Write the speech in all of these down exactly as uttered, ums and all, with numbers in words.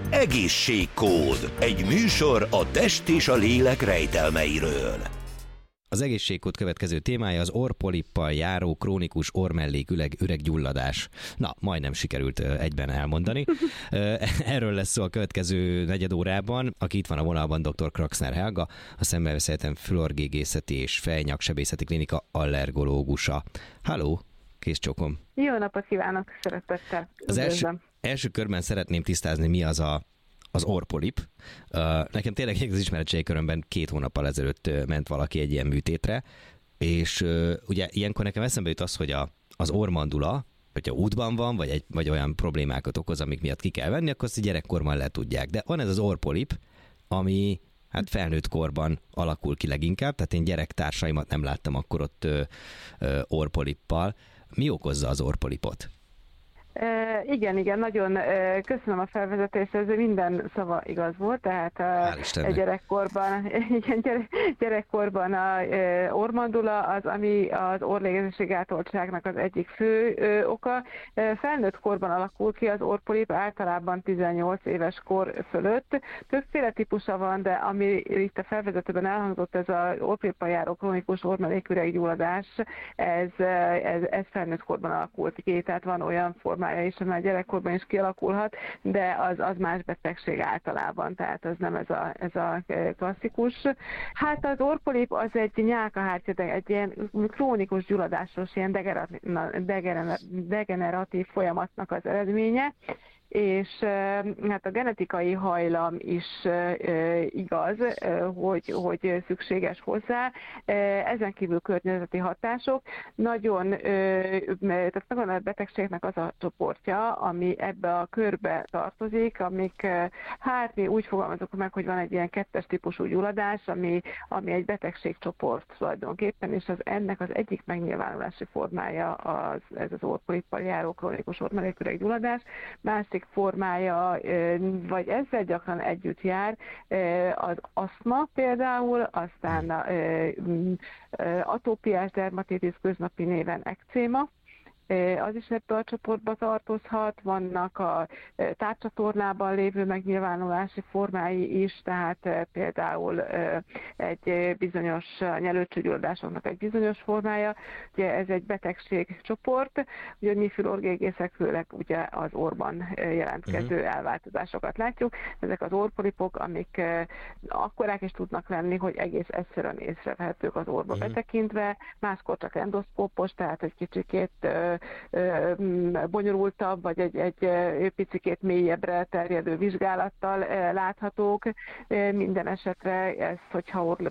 Egészségkód. Egy műsor a test és a lélek rejtelmeiről. Az egészségkód következő témája az orrpolippal járó krónikus orrmelléküleg üreggyulladás. Na, majdnem sikerült egyben elmondani. Erről lesz szó a következő negyed órában. Aki itt van a vonalban, dr. Kraxner Helga, a Szemmelweis Egyetem fülorrgégészeti és fejnyaksebészeti klinika allergológusa. Halló, kész csókom. Jó napot kívánok, szeretettel. Az első, első körben szeretném tisztázni, mi az a az orrpolip. Uh, nekem tényleg az ismeretségi körömben két hónappal ezelőtt uh, ment valaki egy ilyen műtétre, és uh, ugye ilyenkor nekem eszembe jut az, hogy a, az orrmandula, hogyha útban van, vagy, egy, vagy olyan problémákat okoz, amik miatt ki kell venni, akkor azt gyerekkorban le tudják. De van ez az orrpolip, ami hát felnőtt korban alakul ki leginkább, tehát én gyerektársaimat nem láttam akkor ott uh, uh, orrpolippal. Mi okozza az orrpolipot? Uh, igen, igen, nagyon uh, köszönöm a felvezetést, ez minden szava igaz volt, tehát uh, gyerekkorban, igen, gyere, gyerekkorban a uh, orrmandula az, ami az orrlégzési gátoltságnak az egyik fő uh, oka. Uh, felnőtt korban alakul ki az orrpolip, általában tizennyolc éves kor fölött. Többféle típusa van, de ami itt a felvezetőben elhangzott, ez az orrpolippal járó krónikus orrmelléküreggyulladás, ez, ez, ez felnőtt korban alakult ki, tehát van olyan formája is, már gyerekkorban is kialakulhat, de az, az más betegség általában, tehát az nem ez a, ez a klasszikus. Hát az orrpolip az egy nyálkahártya, egy ilyen krónikus gyulladásos, ilyen degeneratív, degeneratív folyamatnak az eredménye, és hát a genetikai hajlam is igaz, hogy, hogy szükséges hozzá. Ezen kívül környezeti hatások. Nagyon, tehát nagyon a betegségnek az a csoportja, ami ebbe a körbe tartozik, amik, hát mi úgy fogalmazunk meg, hogy van egy ilyen kettes típusú gyulladás, ami, ami egy betegségcsoport tulajdonképpen, és az ennek az egyik megnyilvánulási formája az, ez az orrpolippal járó krónikus orrmelléküreggyulladás. Másik formája, vagy ezzel gyakran együtt jár, az aszma például, aztán atópiás dermatitis, köznapi néven ekcéma, az is ebbe a csoportba tartozhat, vannak a tápcsatornában lévő megnyilvánulási formái is, tehát például egy bizonyos nyelőcsőgyulladásoknak egy bizonyos formája, ugye ez egy betegségcsoport, ugye mi fülorrgégészek főleg ugye az orrban jelentkező uh-huh. elváltozásokat látjuk, ezek az orrpolipok, amik akkorák is tudnak lenni, hogy egész egyszerűen észrevehetők az orrba uh-huh. betekintve, máskor csak endoszkópos, tehát egy kicsikét bonyolultabb, vagy egy, egy picikét mélyebbre terjedő vizsgálattal láthatók. Minden esetre ez, hogyha orr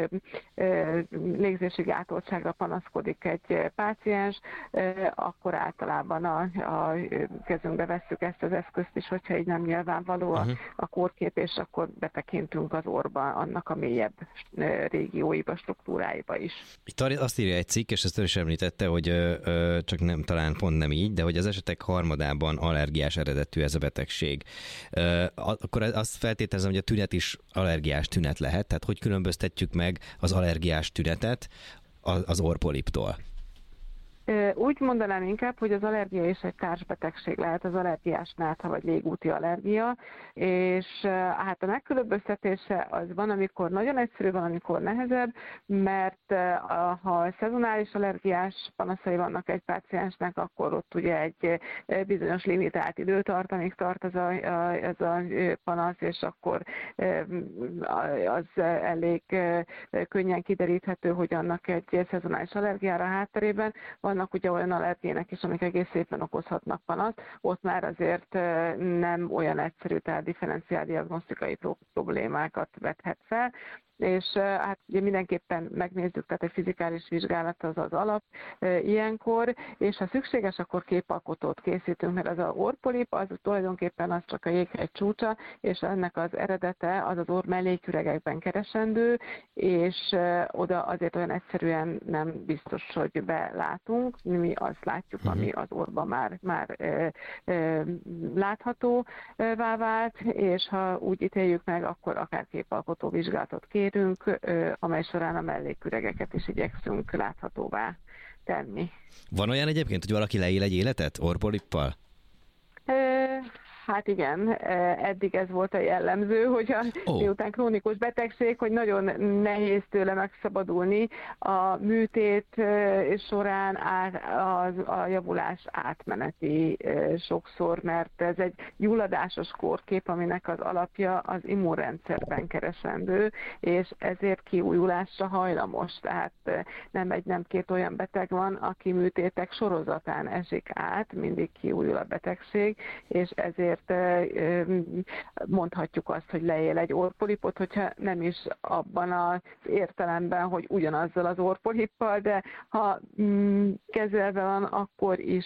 légzési gátoltságra panaszkodik egy páciens, akkor általában a, a kezünkbe vesszük ezt az eszközt is, hogyha így nem nyilvánvaló a, a kórkép, és akkor betekintünk az orrba, annak a mélyebb régióiba, struktúráiba is. Itt azt írja egy cikk, és ezt ő is említette, hogy ö, csak nem talán pont nem így, de hogy az esetek harmadában allergiás eredetű ez a betegség. Uh, akkor azt feltételezem, hogy a tünet is allergiás tünet lehet, tehát hogy különböztetjük meg az allergiás tünetet az orrpoliptól? Úgy mondanám inkább, hogy az allergia is egy társbetegség lehet, az allergiás nátha vagy légúti allergia, és hát a megkülönböztetése az van, amikor nagyon egyszerű, van, amikor nehezebb, mert ha szezonális allergiás panaszai vannak egy páciensnek, akkor ott ugye egy bizonyos limitált idő tart, amíg tart az a, ez a panasz, és akkor az elég könnyen kideríthető, hogy annak egy szezonális allergiára hátterében van. Vannak ugye olyan allergének is, amik egész szépen okozhatnak panaszt, ott már azért nem olyan egyszerű, tehát differenciál diagnosztikai problémákat vethet fel, és hát ugye mindenképpen megnézzük, tehát egy fizikális vizsgálat az az alap e, ilyenkor, és ha szükséges, akkor képalkotót készítünk, mert az a orrpolip, az tulajdonképpen az csak a jéghegy csúcsa, és ennek az eredete az az orr melléküregekben keresendő, és e, oda azért olyan egyszerűen nem biztos, hogy belátunk, mi azt látjuk, ami az orrban már, már e, e, láthatóvá vált, és ha úgy ítéljük meg, akkor akár képalkotó vizsgálatot kér, amely során a melléküregeket is igyekszünk láthatóvá tenni. Van olyan egyébként, hogy valaki leél egy életet orrpolippal? Hát igen, eddig ez volt a jellemző, hogy a, oh. miután krónikus betegség, hogy nagyon nehéz tőle megszabadulni a műtét során a, a javulás átmeneti sokszor, mert ez egy gyulladásos kórkép, aminek az alapja az immunrendszerben keresendő, és ezért kiújulásra hajlamos. Tehát nem egy, nem két olyan beteg van, aki műtétek sorozatán esik át, mindig kiújul a betegség, és ezért mondhatjuk azt, hogy leél egy orrpolipot, hogyha nem is abban az értelemben, hogy ugyanazzal az orrpolippal, de ha kezelve van, akkor is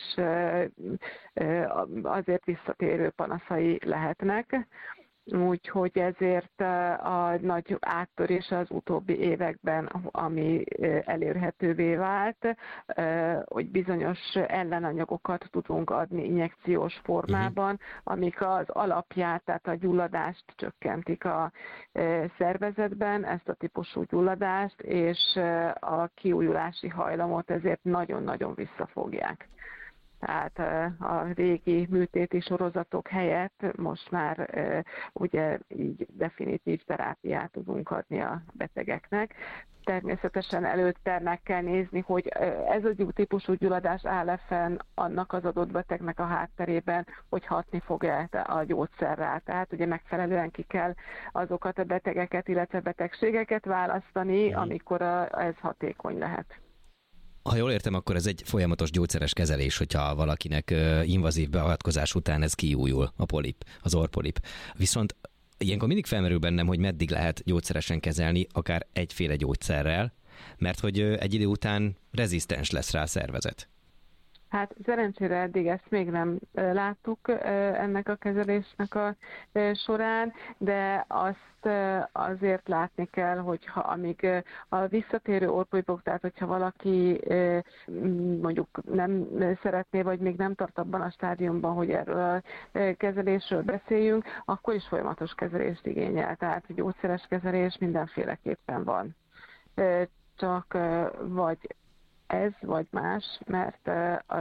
azért visszatérő panaszai lehetnek. Úgyhogy ezért a nagy áttörés az utóbbi években, ami elérhetővé vált, hogy bizonyos ellenanyagokat tudunk adni injekciós formában, amik az alapját, tehát a gyulladást csökkentik a szervezetben, ezt a típusú gyulladást, és a kiújulási hajlamot ezért nagyon-nagyon visszafogják. Tehát a régi műtéti sorozatok helyett most már ugye így definitív terápiát tudunk adni a betegeknek. Természetesen előtte meg kell nézni, hogy ez a típusú gyulladás áll fenn annak az adott betegnek a hátterében, hogy hatni fog-e a gyógyszerrel. Tehát ugye megfelelően ki kell azokat a betegeket, illetve betegségeket választani, amikor ez hatékony lehet. Ha jól értem, akkor ez egy folyamatos gyógyszeres kezelés, hogyha valakinek invazív beavatkozás után ez kiújul, a polip, az orrpolip. Viszont ilyenkor mindig felmerül bennem, hogy meddig lehet gyógyszeresen kezelni, akár egyféle gyógyszerrel, mert hogy egy idő után rezisztens lesz rá a szervezet. Hát szerencsére eddig ezt még nem láttuk ennek a kezelésnek a során, nem azt azért látni kell, hogyha amíg a visszatérő orrpolipok, tehát hogyha valaki mondjuk nem szeretné, vagy még nem tart abban a stádiumban, hogy erről a kezelésről beszéljünk, akkor is folyamatos kezelést igényel. Tehát gyógyszeres kezelés mindenféleképpen van. Csak vagy ez vagy más, mert a,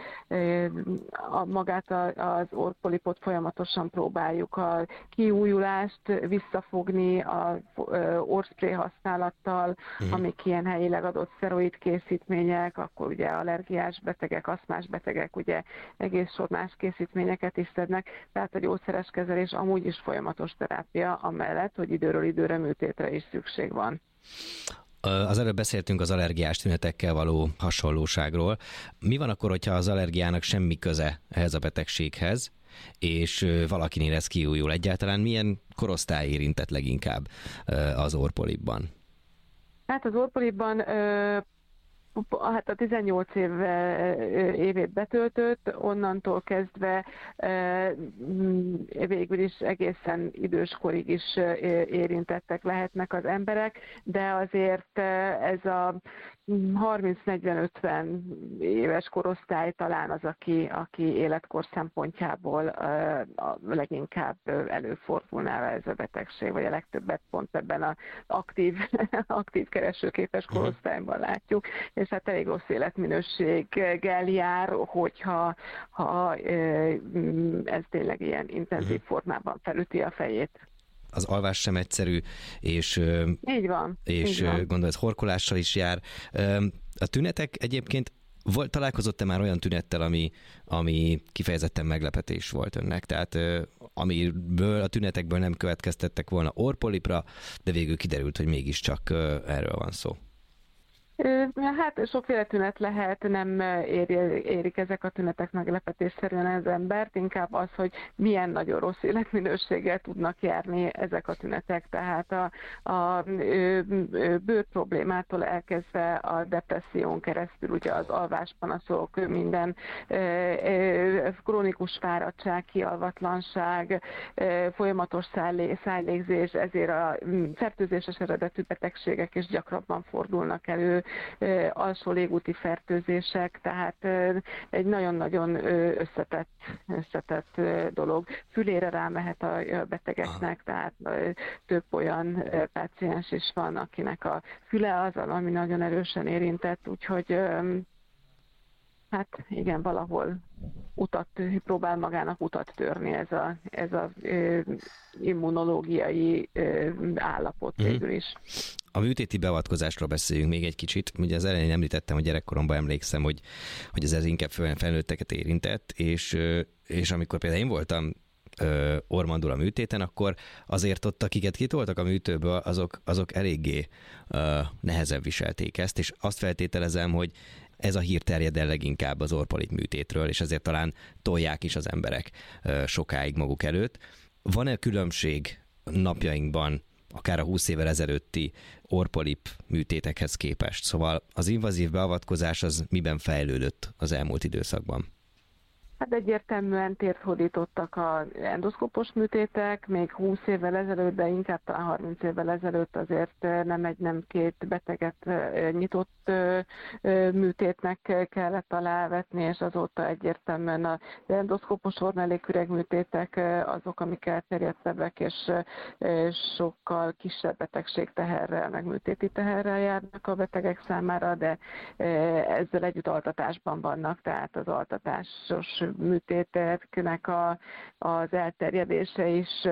a, magát az orrpolipot folyamatosan próbáljuk a kiújulást visszafogni a orrspray használattal, uh-huh. amik ilyen helyileg adott szteroid készítmények, akkor ugye allergiás betegek, aszmás betegek ugye egész sor más készítményeket is szednek, tehát a gyógyszeres kezelés amúgy is folyamatos terápia, amellett, hogy időről időre műtétre is szükség van. Az előbb beszéltünk az allergiás tünetekkel való hasonlóságról. Mi van akkor, hogyha az allergiának semmi köze ehhez a betegséghez, és valakinél ez kiújul? Egyáltalán milyen korosztály érintett leginkább az orrpolipban? Hát az orrpolipban hát a tizennyolc év, évét betöltött, onnantól kezdve végül is egészen időskorig is érintettek lehetnek az emberek, de azért ez a harminc-negyven-ötven éves korosztály talán az, aki, aki életkor szempontjából a leginkább előfordulná ez a betegség, vagy a legtöbbet pont ebben az aktív, aktív keresőképes korosztályban látjuk, és hát elég rossz életminőséggel jár, hogyha ha ez tényleg ilyen intenzív formában felüti a fejét. Az alvás sem egyszerű, és, így van, és így van. Gondolom, ez horkolással is jár. A tünetek egyébként, volt, találkozott-e már olyan tünettel, ami, ami kifejezetten meglepetés volt önnek? Tehát amiből a tünetekből nem következtettek volna orrpolipra, de végül kiderült, hogy mégiscsak erről van szó. Hát sokféle tünet lehet, nem éri, érik ezek a tünetek meglepetésszerűen az embert, inkább az, hogy milyen nagyon rossz életminőséggel tudnak járni ezek a tünetek, tehát a, a bőr problémától elkezdve a depresszión keresztül, ugye az alváspanaszok, minden krónikus fáradtság, kialvatlanság, folyamatos szájlégzés, ezért a fertőzéses eredetű betegségek is gyakrabban fordulnak elő, alsó légúti fertőzések, tehát egy nagyon-nagyon összetett, összetett dolog. Fülére rámehet a betegeknek, tehát több olyan páciens is van, akinek a füle az, ami nagyon erősen érintett, úgyhogy hát igen, valahol utat, próbál magának utat törni ez a, ez a ö, immunológiai ö, állapot mm. végül is. A műtéti beavatkozásról beszéljünk még egy kicsit. Ugye az elején említettem, hogy gyerekkoromban emlékszem, hogy, hogy ez inkább felnőtteket érintett, és, és amikor például én voltam ormandula műtéten, akkor azért ott, akiket kitoltak a műtőből, azok, azok eléggé uh, nehezen viselték ezt, és azt feltételezem, hogy ez a hír terjed el leginkább az orrpolip műtétről, és ezért talán tolják is az emberek uh, sokáig maguk előtt. Van-e különbség napjainkban, akár a húsz évvel ezelőtti orrpolip műtétekhez képest? Szóval az invazív beavatkozás az miben fejlődött az elmúlt időszakban? Hát egyértelműen tért hódítottak az endoszkópos műtétek, még húsz évvel ezelőtt, de inkább talán harminc évvel ezelőtt azért nem egy, nem két beteget nyitott műtétnek kellett alávetni, és azóta egyértelműen az endoszkópos orrmelléküreg műtétek azok, amik elterjedtebbek, és sokkal kisebb betegségteherrel, meg műtéti teherrel járnak a betegek számára, de ezzel együtt altatásban vannak, tehát az altatásos műtéteknek a, az elterjedése is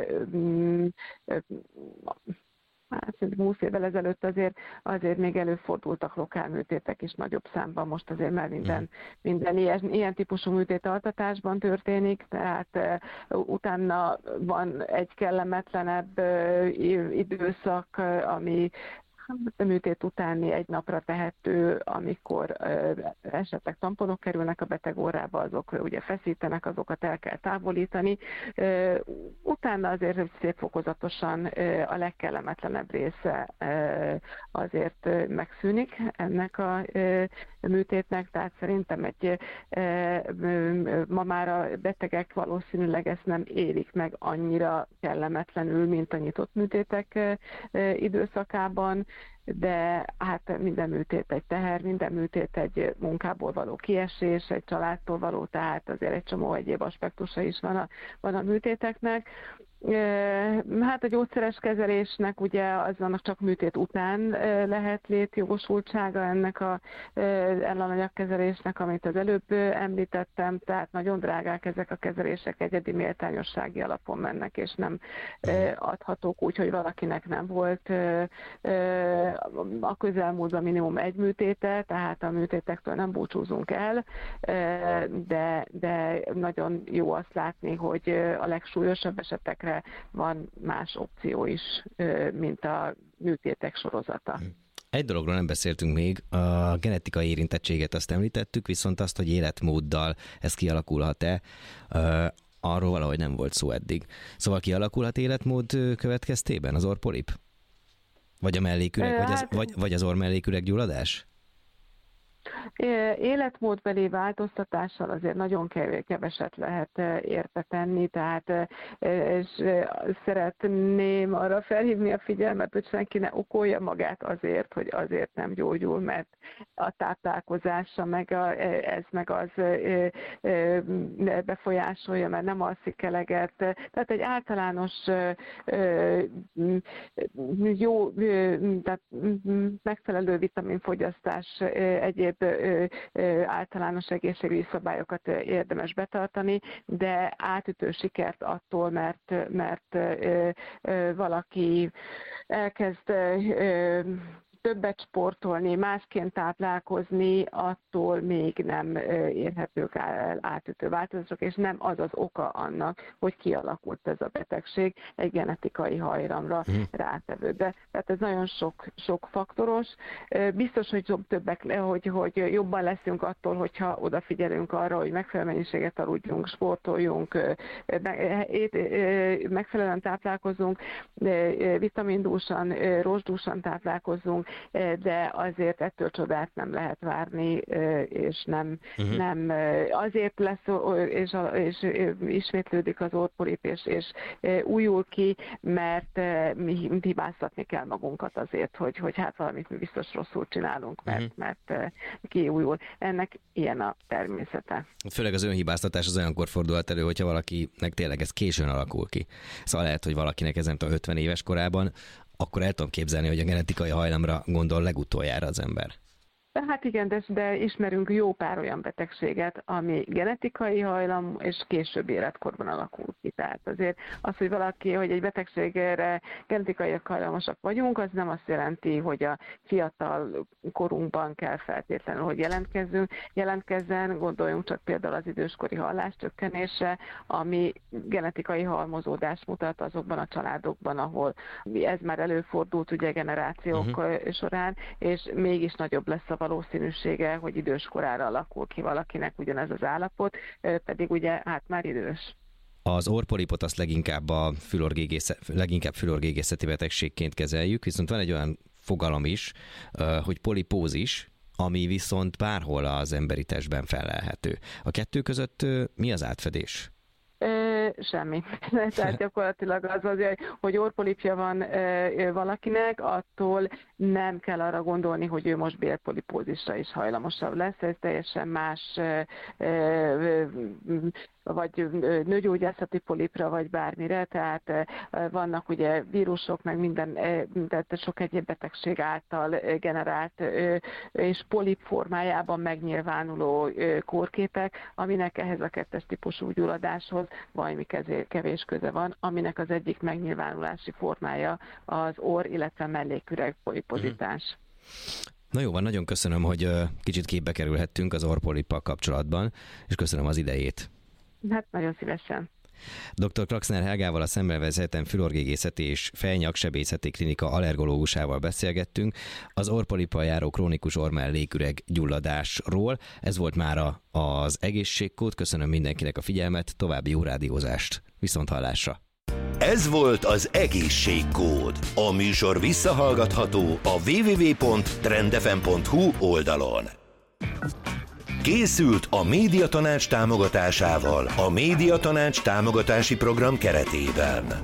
hát húsz évvel ezelőtt azért, azért még előfordultak lokálműtétek is nagyobb számban, most azért már minden, minden ilyen, ilyen típusú műtét altatásban történik, tehát uh, utána van egy kellemetlenebb uh, időszak, uh, ami a műtét utáni egy napra tehető, amikor uh, esetleg tamponok kerülnek a beteg orrába, azok ugye feszítenek, azokat el kell távolítani. Uh, utána azért szép fokozatosan uh, a legkellemetlenebb része uh, azért uh, megszűnik ennek a uh, műtétnek, tehát szerintem egy uh, ma már a betegek valószínűleg ezt nem élik meg annyira kellemetlenül, mint a nyitott műtétek uh, időszakában, de hát minden műtét egy teher, minden műtét egy munkából való kiesés, egy családtól való, tehát azért egy csomó egyéb aspektusa is van a, van a műtéteknek. Hát a gyógyszeres kezelésnek ugye azonnak csak műtét után lehet létjogosultsága ennek a ellenanyagkezelésnek, amit az előbb említettem, tehát nagyon drágák ezek a kezelések, egyedi méltányossági alapon mennek, és nem adhatók úgy, hogy valakinek nem volt a közelmúltban minimum egy műtéte, tehát a műtétektől nem búcsúzunk el, de, de nagyon jó azt látni, hogy a legsúlyosabb esetekre van más opció is, mint a műtétek sorozata. Egy dologról nem beszéltünk még, a genetikai érintettséget azt említettük, viszont azt, hogy életmóddal ez kialakulhat-e, arról valahogy nem volt szó eddig. Szóval kialakulhat életmód következtében az orrpolip? Vagy a melléküreg, vagy az, vagy, vagy az orrmelléküreg gyulladás? Életmódbeli változtatással azért nagyon keveset lehet érte tenni, tehát és szeretném arra felhívni a figyelmet, hogy senki ne okolja magát azért, hogy azért nem gyógyul, mert a táplálkozása meg a, ez meg az befolyásolja, mert nem alszik eleget. Tehát egy általános jó, tehát megfelelő vitaminfogyasztás, egyéb általános egészségügyi szabályokat érdemes betartani, de átütő sikert attól, mert, mert valaki elkezd többet sportolni, másként táplálkozni, attól még nem érhetők átütő változások, és nem az az oka annak, hogy kialakult ez a betegség egy genetikai hajlamra hmm. rátevődve. Tehát ez nagyon sok, sok faktoros. Biztos, hogy többek, hogy, hogy jobban leszünk attól, hogyha odafigyelünk arra, hogy megfelelő mennyiséget aludjunk, sportoljunk, megfelelően táplálkozunk, vitamindúsan, rozsdúsan táplálkozunk, de azért ettől csodát nem lehet várni, és nem, uh-huh. nem azért lesz, és, és ismétlődik az orrpolip, és, és újul ki, mert mi hibáztatni kell magunkat azért, hogy, hogy hát valamit mi biztos rosszul csinálunk, mert, uh-huh. mert kiújul. Ennek ilyen a természete. Főleg az önhibáztatás az olyankor fordulhat elő, hogyha valakinek tényleg ez későn alakul ki. Szóval lehet, hogy valakinek ez nem tudom, ötven éves korában, akkor el tudom képzelni, hogy a genetikai hajlamra gondol legutoljára az ember. Hát igen, de, de ismerünk jó pár olyan betegséget, ami genetikai hajlam, és később életkorban alakul ki. Tehát azért az, hogy valaki, hogy egy betegségre genetikai hajlamosak vagyunk, az nem azt jelenti, hogy a fiatal korunkban kell feltétlenül, hogy jelentkezzünk. Jelentkezzen, gondoljunk csak például az időskori halláscsökkenésre, ami genetikai halmozódást mutat azokban a családokban, ahol ez már előfordult ugye generációk uh-huh. során, és mégis nagyobb lesz a valószínűsége, hogy időskorára alakul ki valakinek ugyanez az állapot, pedig ugye hát már idős. Az orrpolipot azt leginkább a fülorgégészet, leginkább fülorgégészeti betegségként kezeljük, viszont van egy olyan fogalom is, hogy polipózis, ami viszont bárhol az emberi testben fellelhető. A kettő között mi az átfedés? Semmi. Tehát gyakorlatilag az az, hogy orrpolipja van valakinek, attól nem kell arra gondolni, hogy ő most bélpolipózisra is hajlamosabb lesz. Ez teljesen más, vagy nőgyógyászati polipra, vagy bármire, tehát vannak ugye vírusok, meg minden, tehát sok egyéb betegség által generált és polip formájában megnyilvánuló kórképek, aminek ehhez a kettes típusú gyulladáshoz valami kevés köze van, aminek az egyik megnyilvánulási formája az orr, illetve melléküreg polipozitás. Na jó van, nagyon köszönöm, hogy kicsit képbe kerülhettünk az orrpolippal kapcsolatban, és köszönöm az idejét. Hát nagyon szívesen. doktor Klakszner Helgával, a Szemmelweis Egyetem fülorgégészeti és fejnyaksebészeti klinika allergológusával beszélgettünk az orrpolippal járó krónikus orrmelléküreg gyulladásról. Ez volt mára az egészségkód. Köszönöm mindenkinek a figyelmet, további jó rádiózást. Viszonthallásra! Ez volt az Egészségkód. A műsor visszahallgatható a double-u double-u double-u pont trend f m pont h u oldalon. Készült a Médiatanács támogatásával a Médiatanács támogatási program keretében.